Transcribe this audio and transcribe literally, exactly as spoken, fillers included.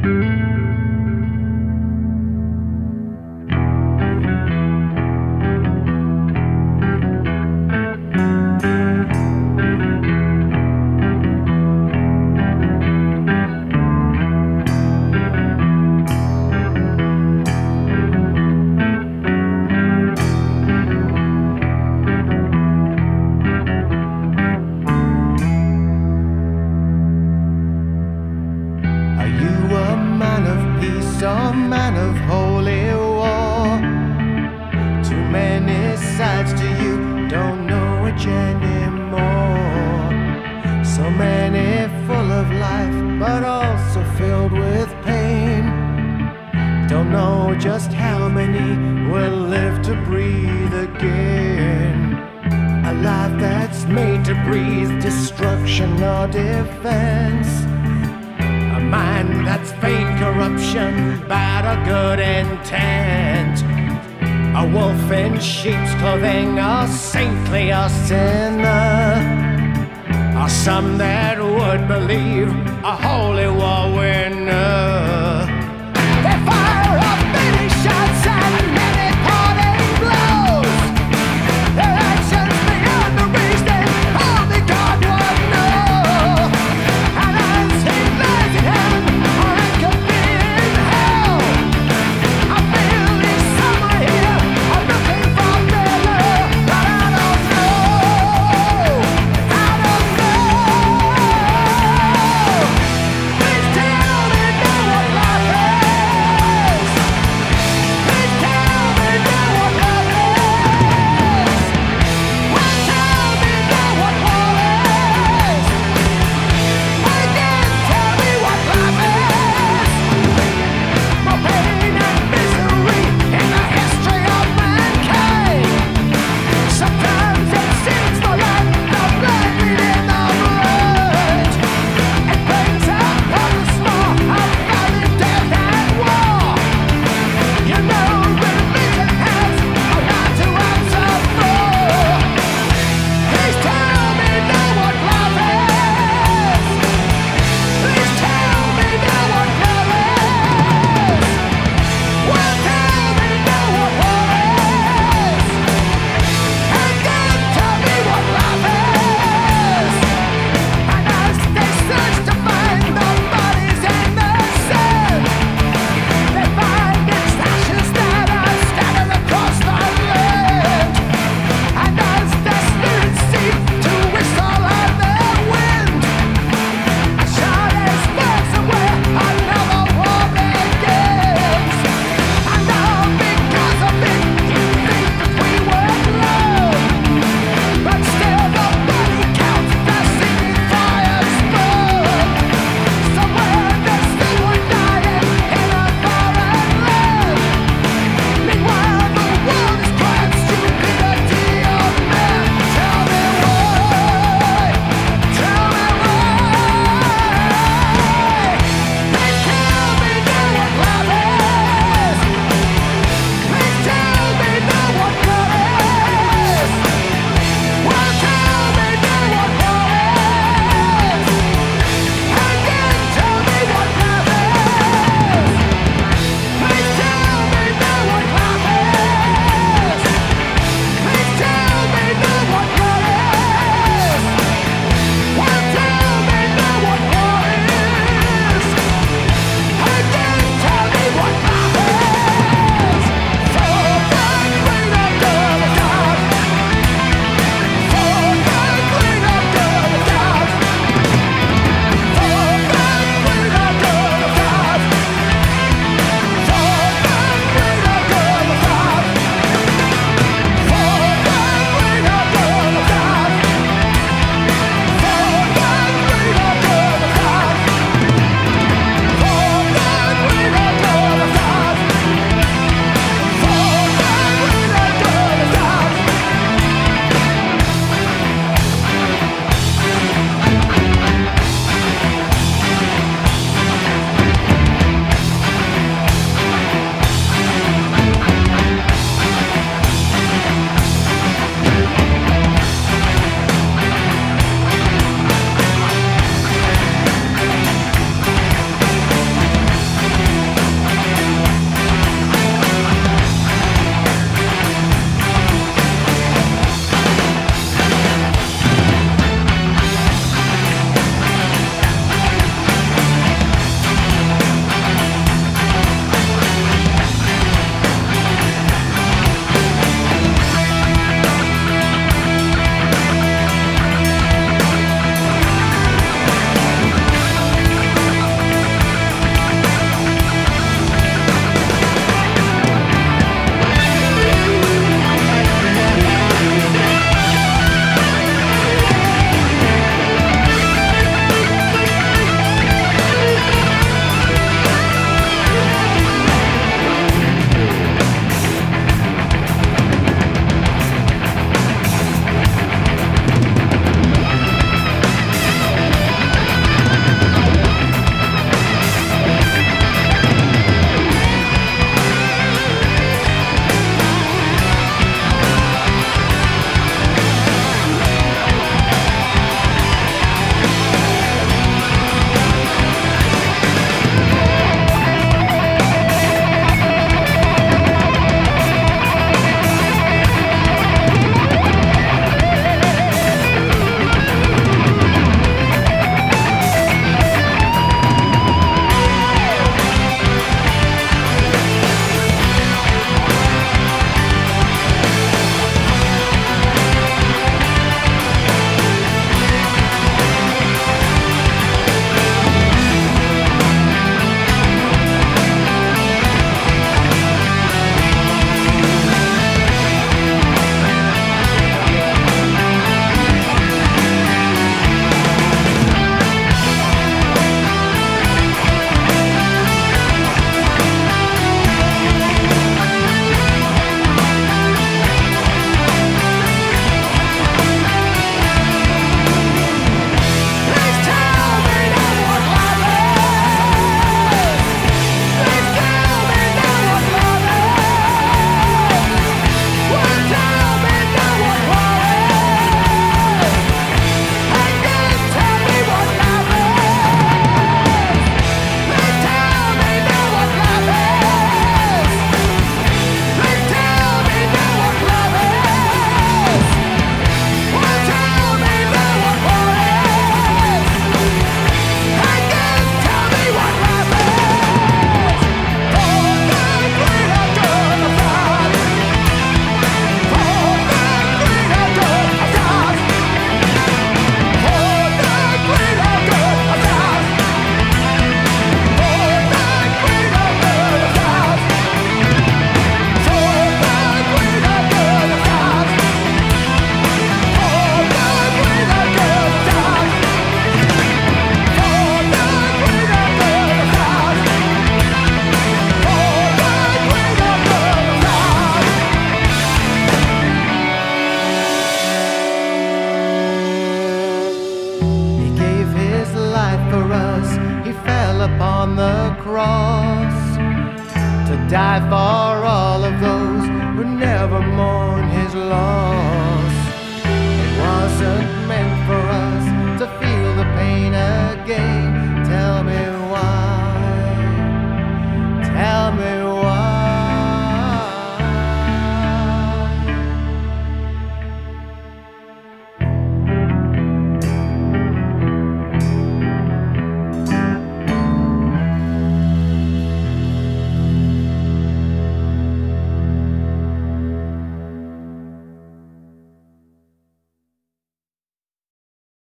A man of holy war. Too many sides to you, don't know which anymore. So many full of life, but also filled with pain. Don't know just how many will live to breathe again. A life that's made to breathe destruction or defense. A mind that's feigned corruption, bad or good intent. A wolf in sheep's clothing, or saintly or sinner. Or some that would believe a holy war winner. They fire up many shots and many parting blows. Their actions beyond the reason only God would know. And as he lays in him, or it could be in hell, I feel he's somewhere here. I'm looking for better, but I don't know. I don't know. Please tell cross to die for all of those